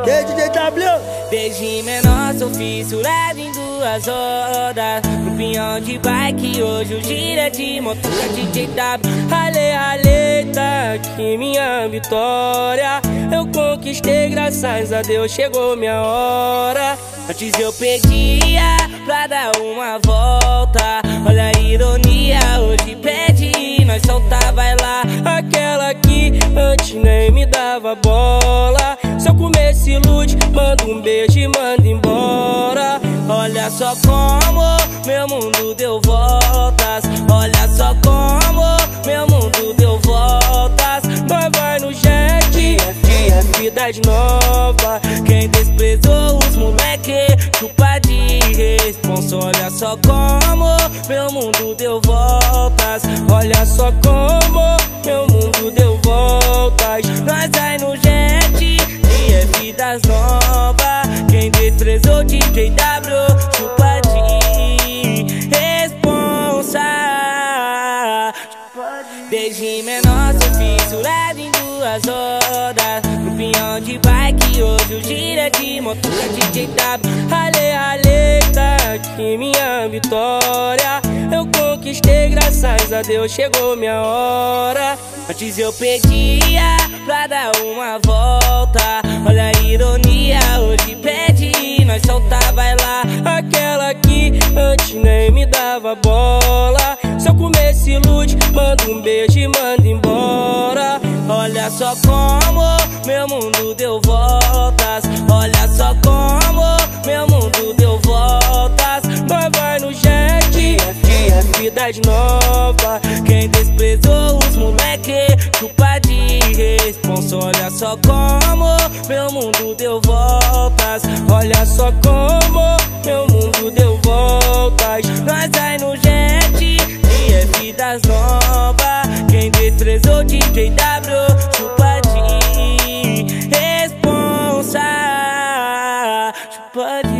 E aí, DJ W? Desde menor sou fissurado em 2 rodas. No pinhão de bike, hoje o gira de motoca DJ W. Ralei, ralei, tá aqui minha vitória. Eu conquistei, graças a Deus, chegou minha hora. Antes eu pedia pra dar uma volta. Olha a ironia, hoje pede e nós solta, vai lá. Aquela que antes nem me dava bola. Se eu comer se ilude, manda um beijo e manda embora. Olha só como meu mundo deu voltas. Olha só como meu mundo deu voltas. Nós vai no jet, cidade nova. Quem desprezou os moleque, culpa de responsa. Olha só como meu mundo deu voltas. Olha só como meu mundo deu voltas. Nós vai no jet, das novas. Quem desprezou DJ W, culpa de responsa. Desde menor sou fissurado em 2 rodas. No pinhão de bike, hoje o gira de motoca DJ W. Ralei, ralei, tá aqui minha vitória. Eu conquistei, graças a Deus, chegou minha hora. Antes eu pedia pra dar uma volta. Olha a ironia, hoje pede e nós solta, vai lá. Aquela que antes nem me dava bola. Se eu comer se ilude, manda um beijo e manda embora. Olha só como meu mundo deu voltas. Olha só como meu mundo deu voltas. Nós vai no jet, cidade nova. Quem desprezou os moleque, culpa de responsa. Olha só como meu mundo deu voltas. Olha só como meu mundo deu voltas. Nós vai no jet, das novas. Quem desprezou DJ W, culpa de responsa. Culpa de